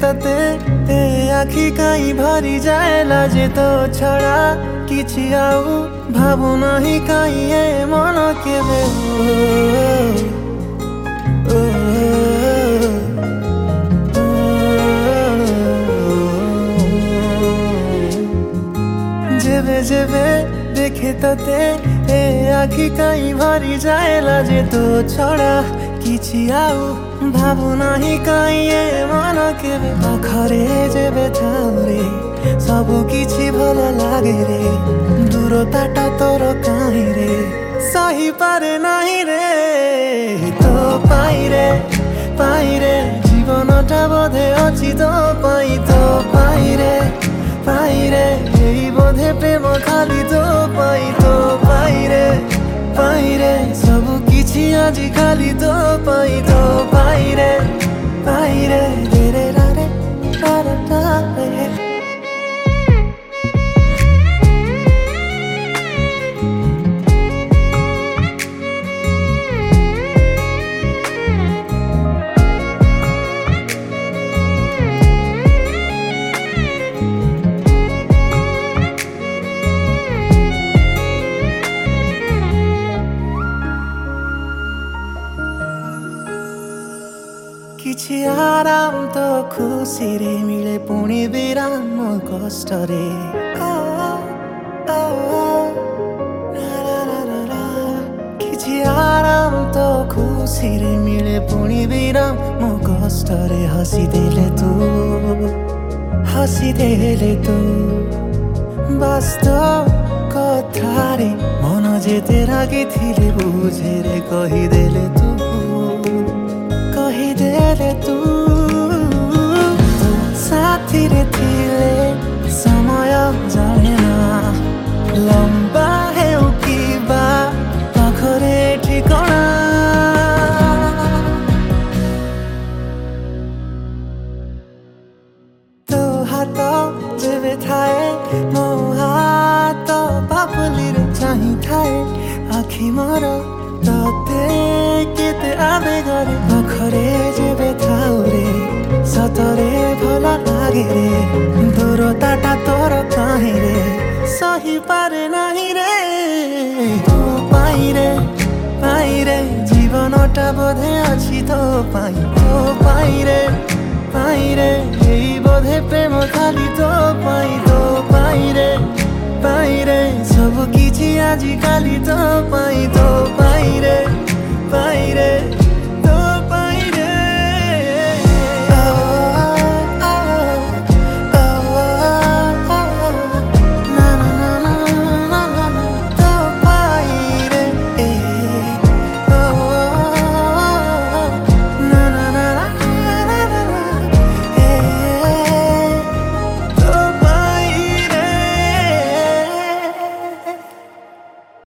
तते ए आखि काई भरी जाए लाजे तो छड़ा किछि आउ भाबु नाही काई ए मन केबे जेबे जेबे देखे तते ए आखि काई भरी जाए लाजे तो छड़ा किछि आउ भाबु नाही काई ए मन केबे पाखरे जेबे थाउरे सबु किछि भल लागे रे दूरताटा तोर काहे रे सही पारे नाही रे तो पाई रे जीवनटा बोधे अछि तो पाई रे एई बोधे प्रेम खाली तो पाई रे सबु किछि आजि खाली तो पाई रे रे रे रा रे रा रा रा रे किछि आराम तो खुशी रे मिले पुणी विराम कष्ट रे किछि आराम तो खुशी रे मिले पुणी विराम मो कष्ट रे हसी देले तू वास्तव कथा रे मन जेते रागी थिले बुझे रे कहिदेले तू साथी रे थिले समय जाने ना लंबा हेउ किबा पाखरे ठिकଣା तो हाथ जेबे थाए मो हाथ पापली रे चाहि थाए आखि मोर तते केते आवेगरे पाखरे जेबे थाउरे सतरे भल लागे रे दूरताटा तोर काहे रे सही पारे नाही रे तो पाई रे जीवनटा बोधे अछि तो पाई रे एई बोधे प्रेम खाली तो पाई रे सब किछि आजि खाली तो पाई रे